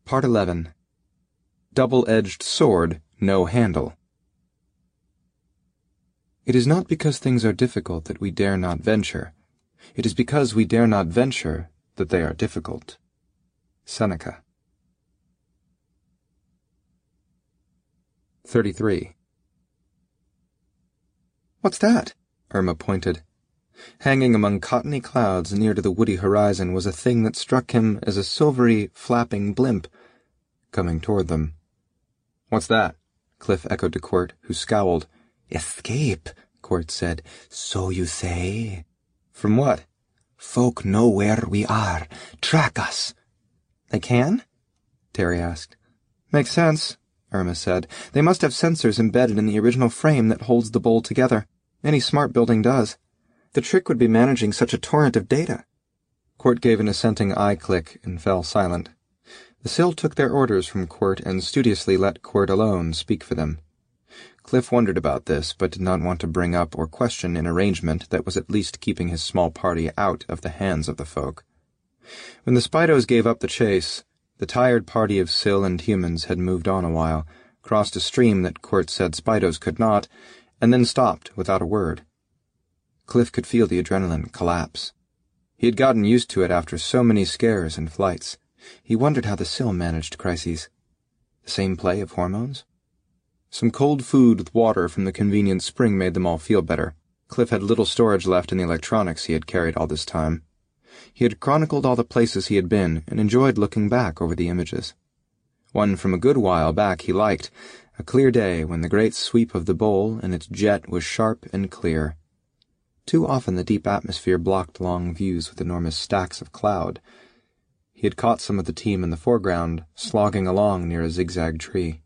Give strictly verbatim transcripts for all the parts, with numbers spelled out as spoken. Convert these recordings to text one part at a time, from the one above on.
Part eleven. Double-edged sword, no handle. It is not because things are difficult that we dare not venture. It is because we dare not venture that they are difficult. Seneca. thirty-three. "What's that?" Irma pointed. Hanging among cottony clouds near to the woody horizon was a thing that struck him as a silvery, flapping blimp, coming toward them. "What's that?" Cliff echoed to Quirt, who scowled. "Escape," Quirt said. "So you say?" "From what?" "Folk know where we are. Track us." "They can?" Terry asked. "Makes sense," Irma said. "They must have sensors embedded in the original frame that holds the bowl together. Any smart building does. The trick would be managing such a torrent of data." Quirt gave an assenting eye click and fell silent. The Sill took their orders from Quirt and studiously let Quirt alone speak for them. Cliff wondered about this, but did not want to bring up or question an arrangement that was at least keeping his small party out of the hands of the folk. When the Spidos gave up the chase, the tired party of Sill and humans had moved on a while, crossed a stream that Quirt said Spidos could not, and then stopped without a word. Cliff could feel the adrenaline collapse. He had gotten used to it after so many scares and flights. He wondered how the Sill managed crises. The same play of hormones? Some cold food with water from the convenient spring made them all feel better. Cliff had little storage left in the electronics he had carried all this time. He had chronicled all the places he had been and enjoyed looking back over the images. One from a good while back he liked, a clear day when the great sweep of the bowl and its jet was sharp and clear. Too often the deep atmosphere blocked long views with enormous stacks of cloud. He had caught some of the team in the foreground, slogging along near a zigzag tree.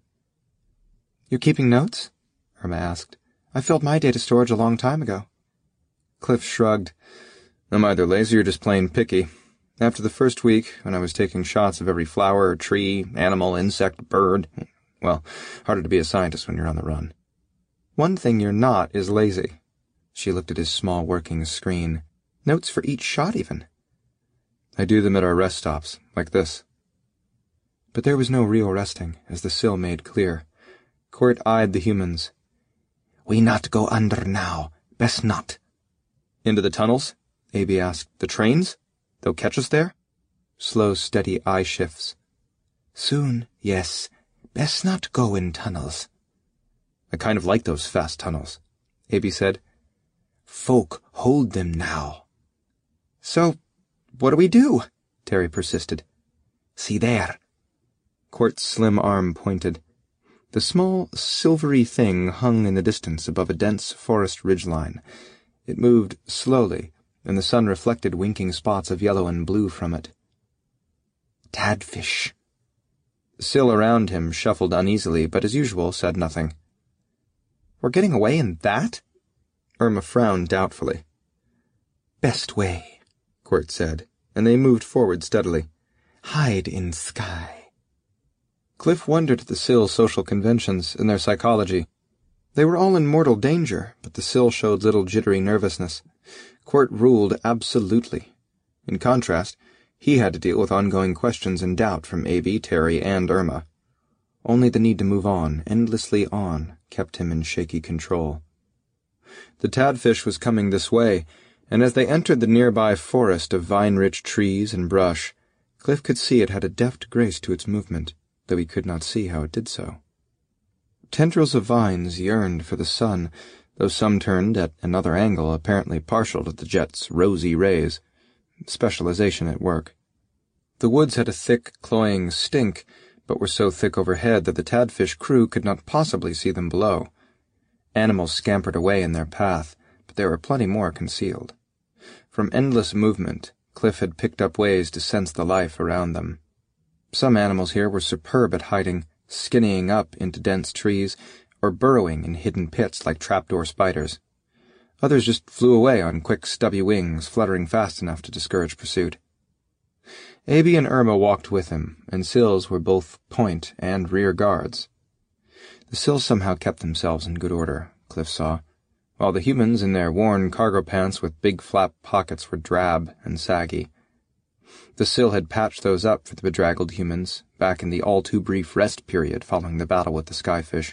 "You're keeping notes?" Irma asked. "I filled my data storage a long time ago." Cliff shrugged. "I'm either lazy or just plain picky. After the first week, when I was taking shots of every flower, tree, animal, insect, bird, well, harder to be a scientist when you're on the run." "One thing you're not is lazy." She looked at his small working screen. "Notes for each shot, even." "I do them at our rest stops, like this." But there was no real resting, as the Sill made clear. Quirt eyed the humans. "We not go under now. Best not." "Into the tunnels?" A B asked. "The trains? They'll catch us there?" Slow, steady eye shifts. "Soon, yes. Best not go in tunnels." "I kind of like those fast tunnels," A B said. "Folk hold them now." "So, what do we do?" Terry persisted. "See there." Quirt's slim arm pointed. The small, silvery thing hung in the distance above a dense forest ridgeline. It moved slowly, and the sun reflected winking spots of yellow and blue from it. "Tadfish." The Sill around him shuffled uneasily, but as usual said nothing. "We're getting away in that?" Irma frowned doubtfully. "Best way," Quirt said, and they moved forward steadily. "Hide in sky." Cliff wondered at the Sill's social conventions and their psychology. They were all in mortal danger, but the Sill showed little jittery nervousness. Quirt ruled absolutely. In contrast, he had to deal with ongoing questions and doubt from A B, Terry, and Irma. Only the need to move on, endlessly on, kept him in shaky control. The Tadfish was coming this way, and as they entered the nearby forest of vine-rich trees and brush, Cliff could see it had a deft grace to its movement, though he could not see how it did so. Tendrils of vines yearned for the sun, though some turned at another angle, apparently partial to the jet's rosy rays. Specialization at work. The woods had a thick, cloying stink, but were so thick overhead that the Tadfish crew could not possibly see them below. Animals scampered away in their path, but there were plenty more concealed. From endless movement, Cliff had picked up ways to sense the life around them. Some animals here were superb at hiding, skinnying up into dense trees, or burrowing in hidden pits like trapdoor spiders. Others just flew away on quick, stubby wings, fluttering fast enough to discourage pursuit. A B and Irma walked with him, and Sills were both point and rear guards. The Sills somehow kept themselves in good order, Cliff saw, while the humans in their worn cargo pants with big flap pockets were drab and saggy. The Sill had patched those up for the bedraggled humans, back in the all-too-brief rest period following the battle with the Skyfish.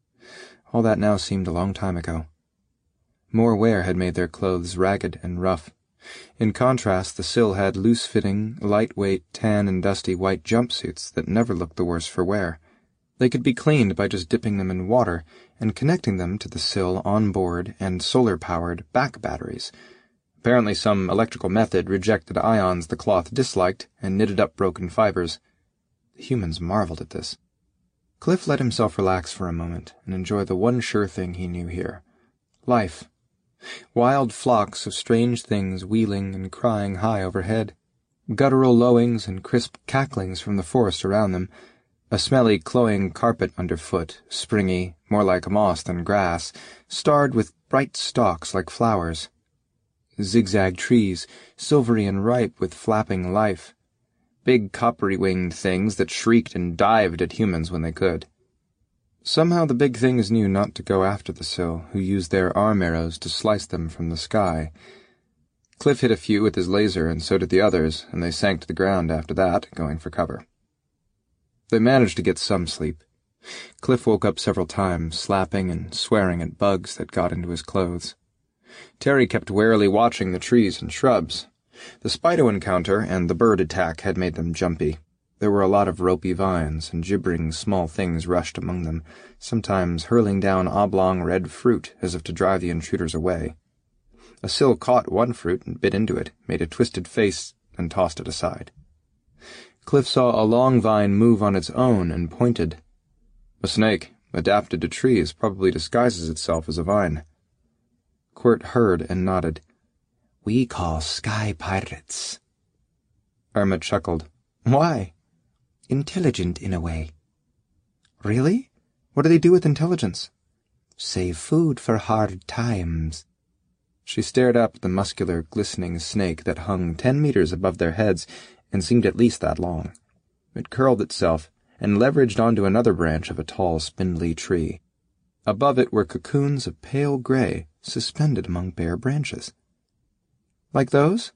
All that now seemed a long time ago. More wear had made their clothes ragged and rough. In contrast, the Sill had loose-fitting, lightweight, tan and dusty white jumpsuits that never looked the worse for wear. They could be cleaned by just dipping them in water and connecting them to the Sill on-board and solar-powered back batteries. Apparently some electrical method rejected ions the cloth disliked and knitted up broken fibers. The humans marveled at this. Cliff let himself relax for a moment and enjoy the one sure thing he knew here. Life. Wild flocks of strange things wheeling and crying high overhead. Guttural lowings and crisp cacklings from the forest around them. A smelly, cloying carpet underfoot, springy, more like moss than grass, starred with bright stalks like flowers. Zigzag trees, silvery and ripe with flapping life. Big coppery-winged things that shrieked and dived at humans when they could. Somehow the big things knew not to go after the Sill, who used their arm arrows to slice them from the sky. Cliff hit a few with his laser, and so did the others, and they sank to the ground after that, going for cover. They managed to get some sleep. Cliff woke up several times, slapping and swearing at bugs that got into his clothes. Terry kept warily watching the trees and shrubs. The Spido encounter and the bird attack had made them jumpy. There were a lot of ropey vines, and gibbering small things rushed among them, sometimes hurling down oblong red fruit as if to drive the intruders away. A Sill caught one fruit and bit into it, made a twisted face, and tossed it aside. Cliff saw a long vine move on its own and pointed. A snake, adapted to trees, probably disguises itself as a vine. Quirt heard and nodded. We call sky pirates. Irma chuckled. Why? Intelligent in a way. Really? What do they do with intelligence? Save food for hard times. She stared up at the muscular, glistening snake that hung ten meters above their heads and seemed at least that long. It curled itself and leveraged onto another branch of a tall, spindly tree. Above it were cocoons of pale gray, suspended among bare branches. Like those?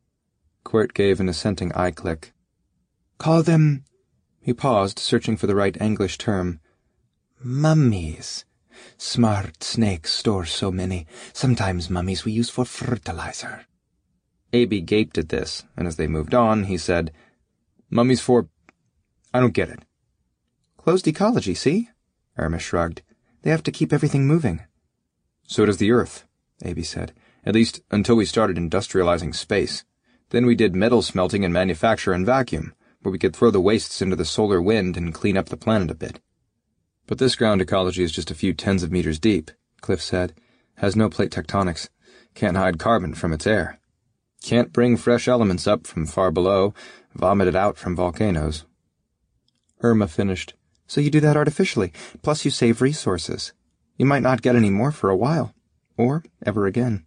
Quirt gave an assenting eye click. Call them... He paused, searching for the right English term. Mummies. Smart snakes store so many. Sometimes mummies we use for fertilizer. Abby gaped at this, and as they moved on, he said, Mummies for... I don't get it. Closed ecology, see? Irma shrugged. They have to keep everything moving. So does the Earth, Abby said. At least until we started industrializing space. Then we did metal smelting and manufacture and vacuum, where we could throw the wastes into the solar wind and clean up the planet a bit. But this ground ecology is just a few tens of meters deep, Cliff said. Has no plate tectonics. Can't hide carbon from its air. Can't bring fresh elements up from far below, vomited out from volcanoes. Irma finished. So you do that artificially, plus you save resources. You might not get any more for a while, or ever again.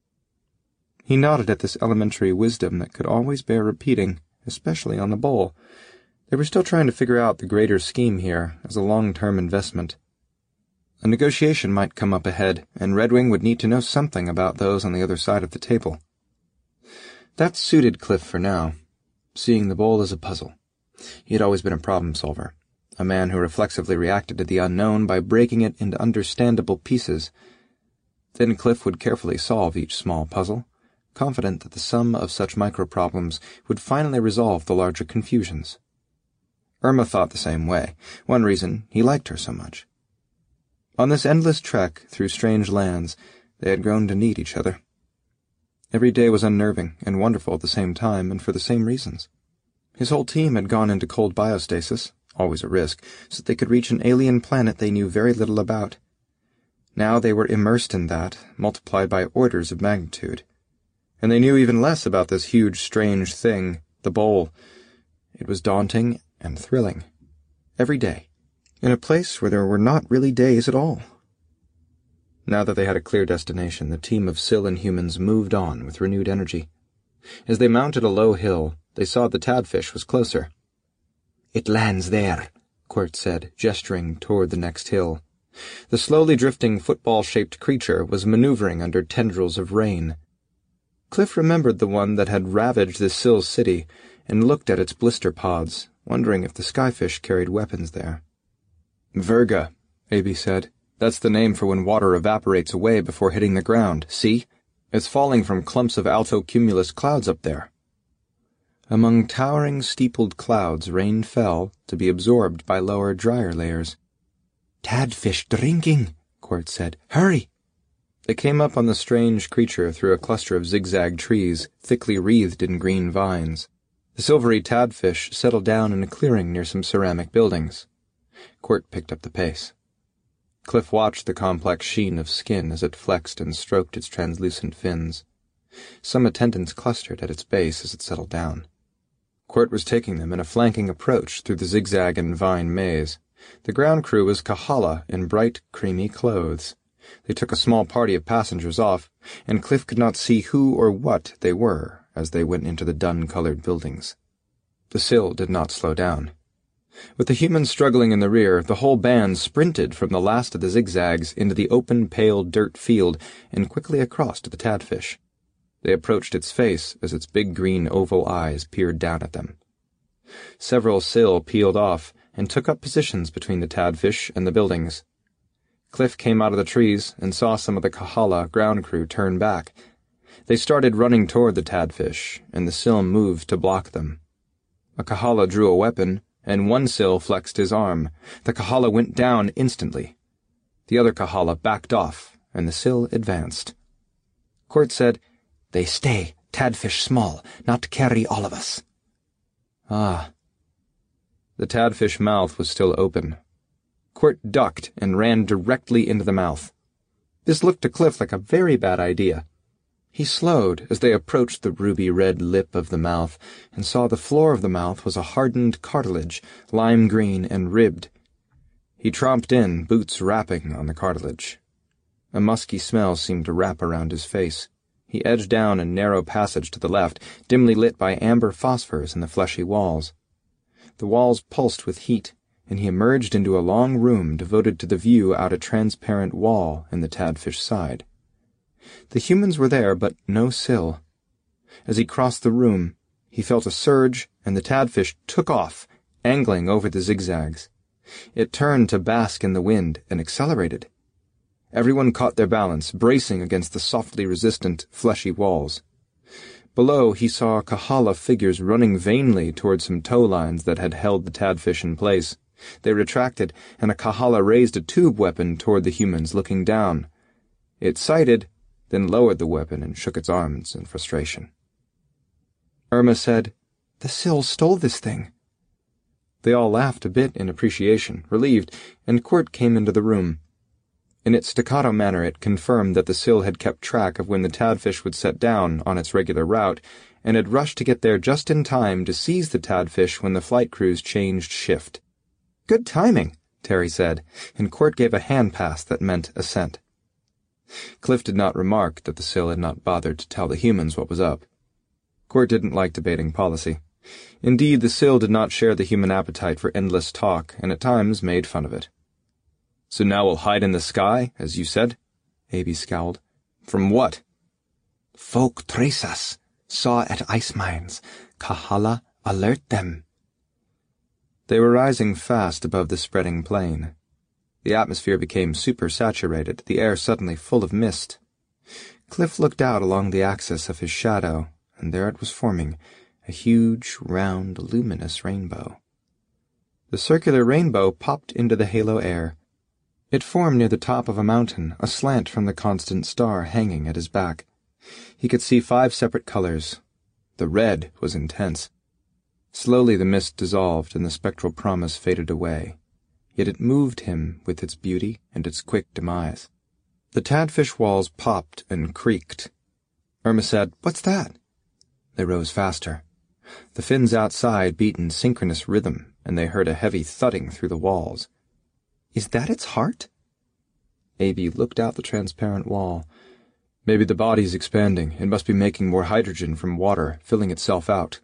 He nodded at this elementary wisdom that could always bear repeating, especially on the bowl. They were still trying to figure out the greater scheme here as a long-term investment. A negotiation might come up ahead, and Redwing would need to know something about those on the other side of the table. That suited Cliff for now, seeing the bowl as a puzzle. He had always been a problem solver, a man who reflexively reacted to the unknown by breaking it into understandable pieces. Then Cliff would carefully solve each small puzzle, confident that the sum of such micro-problems would finally resolve the larger confusions. Irma thought the same way, one reason he liked her so much. On this endless trek through strange lands, they had grown to need each other. Every day was unnerving and wonderful at the same time, and for the same reasons. His whole team had gone into cold biostasis, always a risk, so that they could reach an alien planet they knew very little about. Now they were immersed in that, multiplied by orders of magnitude. And they knew even less about this huge, strange thing, the bowl. It was daunting and thrilling. Every day. In a place where there were not really days at all. Now that they had a clear destination, the team of Sill and humans moved on with renewed energy. As they mounted a low hill, they saw the Tadfish was closer. It lands there, Quirt said, gesturing toward the next hill. The slowly drifting football-shaped creature was maneuvering under tendrils of rain. Cliff remembered the one that had ravaged the Sill city and looked at its blister pods, wondering if the skyfish carried weapons there. Virga, Abi said. That's the name for when water evaporates away before hitting the ground. See? It's falling from clumps of alto-cumulus clouds up there. Among towering, steepled clouds, rain fell, to be absorbed by lower, drier layers. "Tadfish drinking," Quirt said. "Hurry!" They came up on the strange creature through a cluster of zigzag trees, thickly wreathed in green vines. The silvery tadfish settled down in a clearing near some ceramic buildings. Quirt picked up the pace. Cliff watched the complex sheen of skin as it flexed and stroked its translucent fins. Some attendants clustered at its base as it settled down. Quirt was taking them in a flanking approach through the zigzag and vine maze. The ground crew was Kahala in bright, creamy clothes. They took a small party of passengers off, and Cliff could not see who or what they were as they went into the dun-colored buildings. The Sill did not slow down. With the humans struggling in the rear, the whole band sprinted from the last of the zigzags into the open, pale dirt field and quickly across to the tadfish. They approached its face as its big green oval eyes peered down at them. Several Sill peeled off and took up positions between the tadfish and the buildings. Cliff came out of the trees and saw some of the Kahala ground crew turn back. They started running toward the tadfish, and the Sill moved to block them. A Kahala drew a weapon, and one Sill flexed his arm. The Kahala went down instantly. The other Kahala backed off, and the Sill advanced. Quirt said, "They stay, tadfish small, not to carry all of us." Ah. The tadfish mouth was still open. Quirt ducked and ran directly into the mouth. This looked to Cliff like a very bad idea. He slowed as they approached the ruby-red lip of the mouth and saw the floor of the mouth was a hardened cartilage, lime-green and ribbed. He tromped in, boots rapping on the cartilage. A musky smell seemed to wrap around his face. He edged down a narrow passage to the left, dimly lit by amber phosphors in the fleshy walls. The walls pulsed with heat, and he emerged into a long room devoted to the view out a transparent wall in the tadfish side. The humans were there, but no Sill. As he crossed the room, he felt a surge, and the tadfish took off, angling over the zigzags. It turned to bask in the wind and accelerated. Everyone caught their balance, bracing against the softly resistant, fleshy walls. Below, he saw Kahala figures running vainly toward some tow lines that had held the tadfish in place. They retracted, and a Kahala raised a tube weapon toward the humans, looking down. It sighted, then lowered the weapon and shook its arms in frustration. Irma said, "The Sill stole this thing." They all laughed a bit in appreciation, relieved, and Quirt came into the room. In its staccato manner it confirmed that the Sill had kept track of when the tadfish would set down on its regular route, and had rushed to get there just in time to seize the tadfish when the flight crews changed shift. "Good timing," Terry said, and Quirt gave a hand pass that meant assent. Cliff did not remark that the Sill had not bothered to tell the humans what was up. Quirt didn't like debating policy. Indeed, the Sill did not share the human appetite for endless talk, and at times made fun of it. "So now we'll hide in the sky, as you said?" Abi scowled. "From what?" "Folk trace us. Saw at ice mines. Kahala, alert them." They were rising fast above the spreading plain. The atmosphere became supersaturated, the air suddenly full of mist. Cliff looked out along the axis of his shadow, and there it was forming, a huge, round, luminous rainbow. The circular rainbow popped into the halo air. It formed near the top of a mountain, aslant from the constant star hanging at his back. He could see five separate colors. The red was intense. Slowly the mist dissolved and the spectral promise faded away. Yet it moved him with its beauty and its quick demise. The tadfish walls popped and creaked. Irma said, "What's that?" They rose faster. The fins outside beat in synchronous rhythm, and they heard a heavy thudding through the walls. "Is that its heart?" Abi looked out the transparent wall. "Maybe the body's expanding. It must be making more hydrogen from water, filling itself out."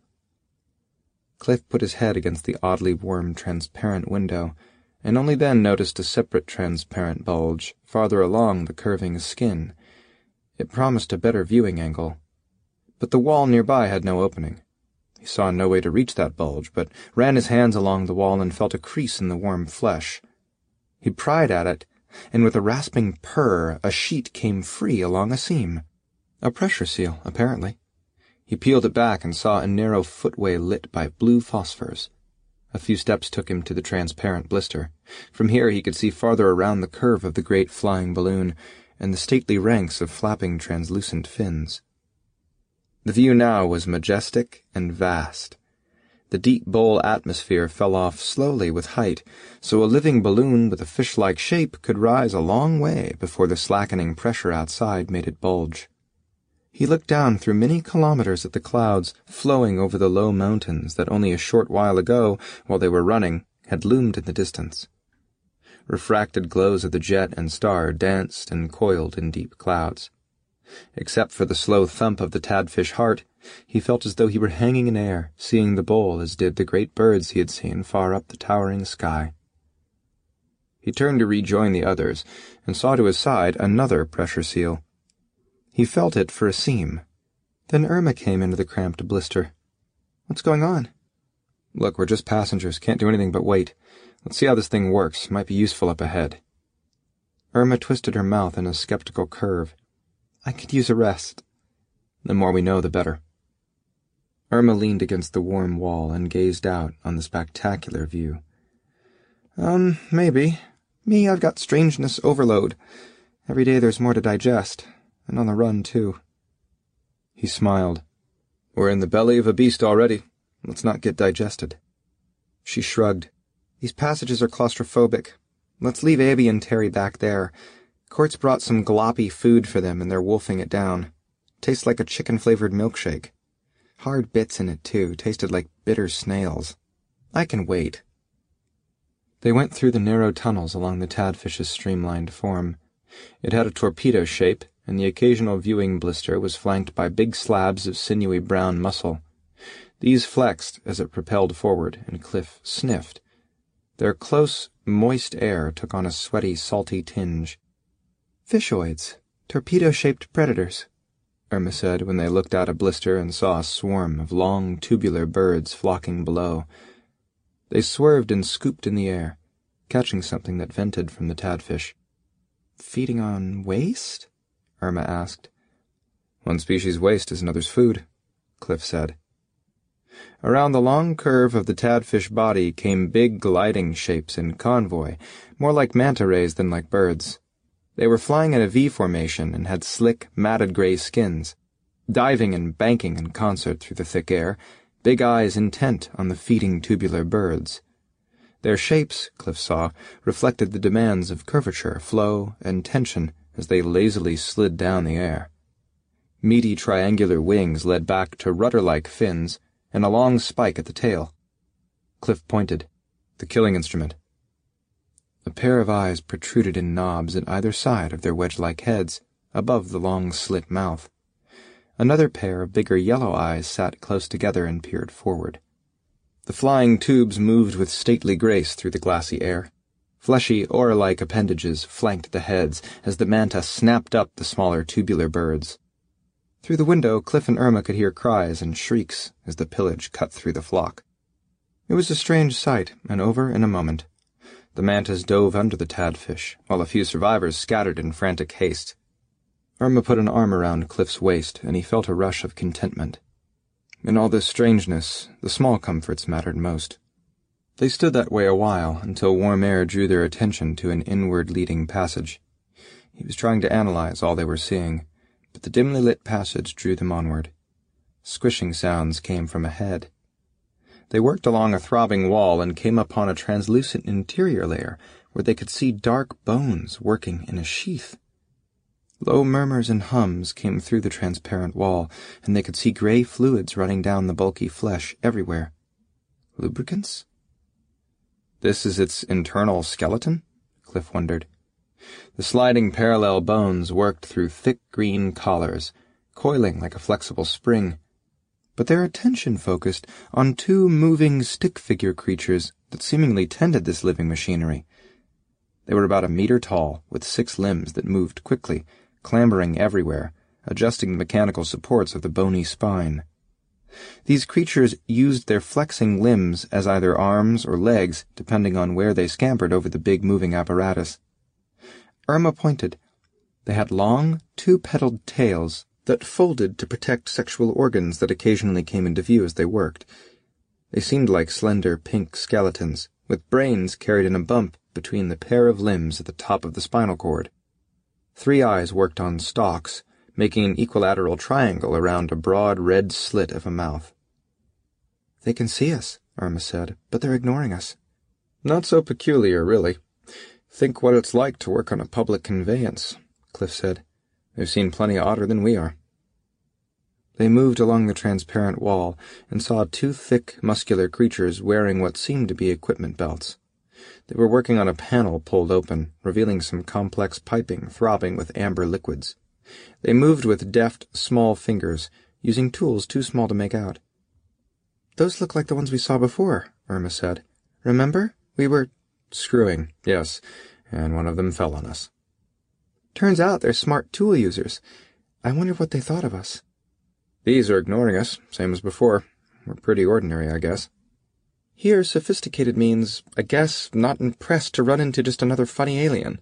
Cliff put his head against the oddly warm, transparent window, and only then noticed a separate transparent bulge farther along the curving skin. It promised a better viewing angle. But the wall nearby had no opening. He saw no way to reach that bulge, but ran his hands along the wall and felt a crease in the warm flesh. He pried at it, and with a rasping purr, a sheet came free along a seam. A pressure seal, apparently. He peeled it back and saw a narrow footway lit by blue phosphors. A few steps took him to the transparent blister. From here he could see farther around the curve of the great flying balloon and the stately ranks of flapping translucent fins. The view now was majestic and vast. The deep bowl atmosphere fell off slowly with height, so a living balloon with a fish-like shape could rise a long way before the slackening pressure outside made it bulge. He looked down through many kilometers at the clouds flowing over the low mountains that only a short while ago, while they were running, had loomed in the distance. Refracted glows of the jet and star danced and coiled in deep clouds. Except for the slow thump of the tadfish heart, he felt as though he were hanging in air, seeing the bowl as did the great birds he had seen far up the towering sky. He turned to rejoin the others, and saw to his side another pressure seal. He felt it for a seam. Then Irma came into the cramped blister. "What's going on?" "Look, we're just passengers, can't do anything but wait. Let's see how this thing works, might be useful up ahead." Irma twisted her mouth in a skeptical curve. "I could use a rest." "The more we know, the better." Irma leaned against the warm wall and gazed out on the spectacular view. Um, maybe. Me, I've got strangeness overload. Every day there's more to digest, and on the run, too." He smiled. "We're in the belly of a beast already. Let's not get digested." She shrugged. "These passages are claustrophobic. Let's leave Abby and Terry back there. Court's brought some gloppy food for them, and they're wolfing it down. Tastes like a chicken-flavored milkshake. Hard bits in it, too, tasted like bitter snails. I can wait." They went through the narrow tunnels along the tadfish's streamlined form. It had a torpedo shape, and the occasional viewing blister was flanked by big slabs of sinewy brown muscle. These flexed as it propelled forward, and Cliff sniffed. Their close, moist air took on a sweaty, salty tinge. "Fishoids, torpedo-shaped predators," Irma said when they looked out a blister and saw a swarm of long, tubular birds flocking below. They swerved and scooped in the air, catching something that vented from the tadfish. "Feeding on waste?" Irma asked. "One species' waste is another's food," Cliff said. Around the long curve of the tadfish body came big gliding shapes in convoy, more like manta rays than like birds. They were flying in a V formation and had slick, matted gray skins, diving and banking in concert through the thick air, big eyes intent on the feeding tubular birds. Their shapes, Cliff saw, reflected the demands of curvature, flow, and tension as they lazily slid down the air. Meaty triangular wings led back to rudder-like fins and a long spike at the tail. Cliff pointed. The killing instrument. A pair of eyes protruded in knobs at either side of their wedge-like heads, above the long slit mouth. Another pair of bigger yellow eyes sat close together and peered forward. The flying tubes moved with stately grace through the glassy air. Fleshy, oar-like appendages flanked the heads as the manta snapped up the smaller tubular birds. Through the window, Cliff and Irma could hear cries and shrieks as the pillage cut through the flock. It was a strange sight, and over in a moment. The mantas dove under the tadfish, while a few survivors scattered in frantic haste. Irma put an arm around Cliff's waist, and he felt a rush of contentment. In all this strangeness, the small comforts mattered most. They stood that way a while, until warm air drew their attention to an inward-leading passage. He was trying to analyze all they were seeing, but the dimly lit passage drew them onward. Squishing sounds came from ahead. They worked along a throbbing wall and came upon a translucent interior layer where they could see dark bones working in a sheath. Low murmurs and hums came through the transparent wall, and they could see gray fluids running down the bulky flesh everywhere. Lubricants? This is its internal skeleton? Cliff wondered. The sliding parallel bones worked through thick green collars, coiling like a flexible spring. But their attention focused on two moving stick-figure creatures that seemingly tended this living machinery. They were about a meter tall, with six limbs that moved quickly, clambering everywhere, adjusting the mechanical supports of the bony spine. These creatures used their flexing limbs as either arms or legs, depending on where they scampered over the big moving apparatus. Irma pointed. They had long, two-petaled tails that folded to protect sexual organs that occasionally came into view as they worked. They seemed like slender pink skeletons, with brains carried in a bump between the pair of limbs at the top of the spinal cord. Three eyes worked on stalks, making an equilateral triangle around a broad red slit of a mouth. They can see us, Irma said, but they're ignoring us. Not so peculiar, really. Think what it's like to work on a public conveyance, Cliff said. They've seen plenty odder than we are. They moved along the transparent wall and saw two thick, muscular creatures wearing what seemed to be equipment belts. They were working on a panel pulled open, revealing some complex piping throbbing with amber liquids. They moved with deft, small fingers, using tools too small to make out. Those look like the ones we saw before, Irma said. Remember? We were screwing, yes, and one of them fell on us. Turns out they're smart tool users. I wonder what they thought of us. These are ignoring us, same as before. We're pretty ordinary, I guess. Here, sophisticated means, I guess, not impressed to run into just another funny alien.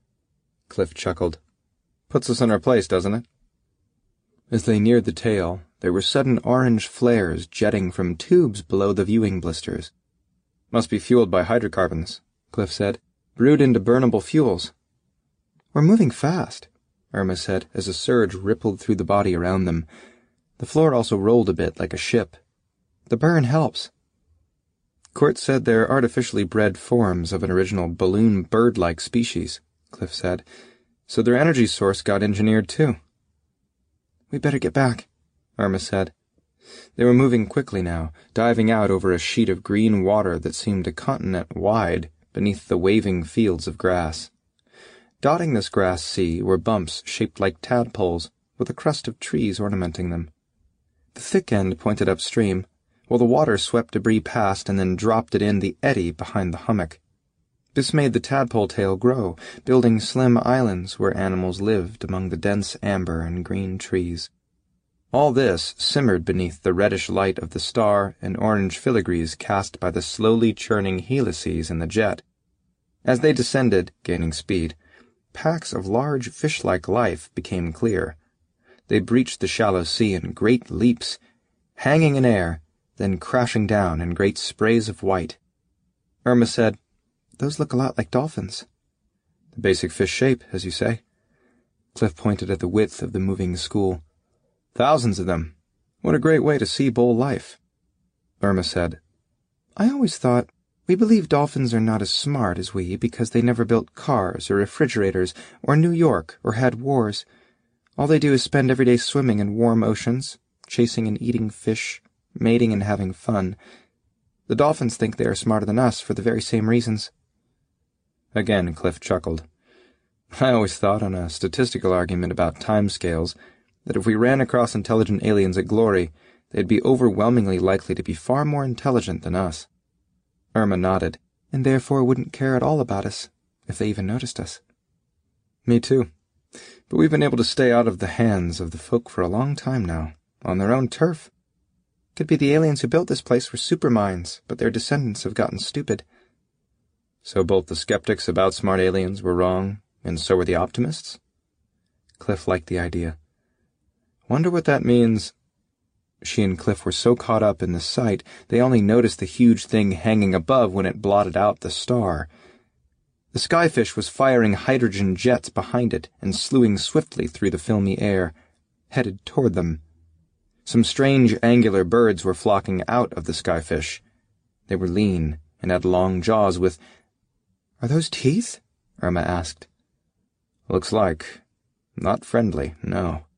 Cliff chuckled. Puts us in our place, doesn't it? As they neared the tail, there were sudden orange flares jetting from tubes below the viewing blisters. Must be fueled by hydrocarbons, Cliff said. Brewed into burnable fuels. We're moving fast, Irma said, as a surge rippled through the body around them. The floor also rolled a bit like a ship. The burn helps. Court said they're artificially bred forms of an original balloon bird-like species, Cliff said, so their energy source got engineered too. We better get back, Irma said. They were moving quickly now, diving out over a sheet of green water that seemed a continent wide beneath the waving fields of grass. Dotting this grass sea were bumps shaped like tadpoles, with a crust of trees ornamenting them. The thick end pointed upstream, while the water swept debris past and then dropped it in the eddy behind the hummock. This made the tadpole tail grow, building slim islands where animals lived among the dense amber and green trees. All this simmered beneath the reddish light of the star and orange filigrees cast by the slowly churning helices in the jet. As they descended, gaining speed, packs of large fish-like life became clear. They breached the shallow sea in great leaps, hanging in air, then crashing down in great sprays of white. Irma said, Those look a lot like dolphins. The basic fish shape, as you say. Cliff pointed at the width of the moving school. Thousands of them. What a great way to see bull life. Irma said, I always thought, we believe dolphins are not as smart as we because they never built cars or refrigerators or New York or had wars. All they do is spend every day swimming in warm oceans, chasing and eating fish, mating and having fun. The dolphins think they are smarter than us for the very same reasons. Again, Cliff chuckled. I always thought, on a statistical argument about timescales, that if we ran across intelligent aliens at Glory, they'd be overwhelmingly likely to be far more intelligent than us. Irma nodded, and therefore wouldn't care at all about us, if they even noticed us. Me too. But we've been able to stay out of the hands of the folk for a long time now, on their own turf. Could be the aliens who built this place were superminds, but their descendants have gotten stupid. So both the skeptics about smart aliens were wrong, and so were the optimists? Cliff liked the idea. Wonder what that means. She and Cliff were so caught up in the sight, they only noticed the huge thing hanging above when it blotted out the star. The skyfish was firing hydrogen jets behind it and slewing swiftly through the filmy air, headed toward them. Some strange angular birds were flocking out of the skyfish. They were lean and had long jaws with... Are those teeth? Irma asked. Looks like. Not friendly, no.